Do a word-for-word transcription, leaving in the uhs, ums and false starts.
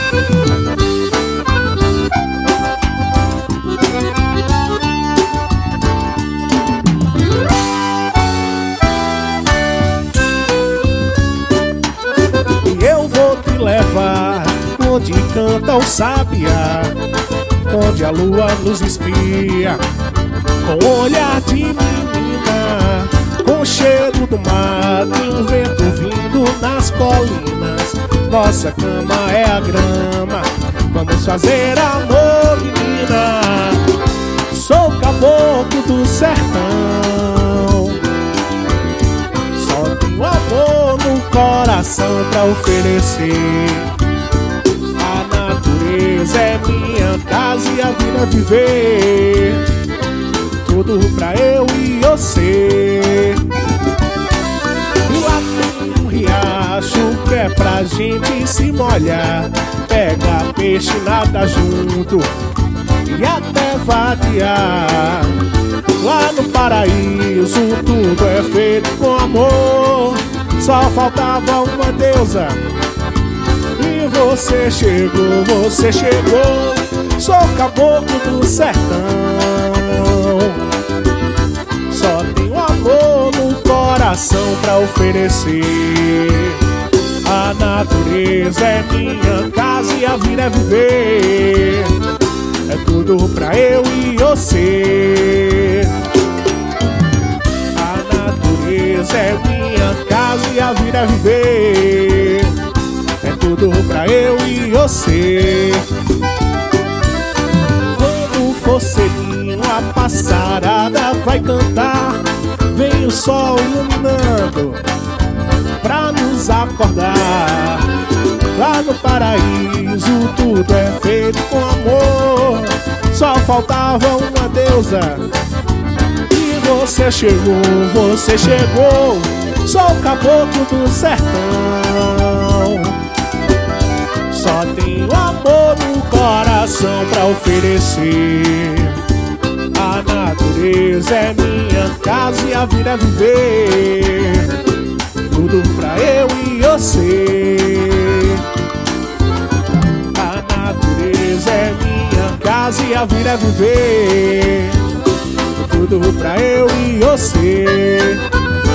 E eu vou te levar onde canta o sabiá, onde a lua nos espia, com o olhar de menina, com o cheiro do mar e um vento vindo nas colinas. Nossa cama é a grama, vamos fazer amor, menina. Sou caboclo do sertão, só tenho amor no coração pra oferecer. A natureza é minha casa e a vida viver, tudo pra eu e você. E lá tem um riacho que é pra gente se molhar, pega peixe, nada junto e até vadiar. Lá no paraíso tudo é feito com amor, só faltava uma deusa e você chegou, você chegou. Sou caboclo do sertão, só tenho amor no coração pra oferecer. A natureza é minha casa e a vida é viver, é tudo pra eu e você. A natureza é minha casa e a vida é viver, é tudo pra eu e você. Quando for cedinho a passarada vai cantar, vem o sol iluminando pra nos acordar. Lá no paraíso tudo é feito com amor, só faltava uma deusa e você chegou, você chegou. Sou o caboclo do sertão, só tenho amor no coração pra oferecer. A natureza é minha casa e a vida é viver, tudo pra eu e você. A natureza é minha casa e a vida é viver, tudo pra eu e você.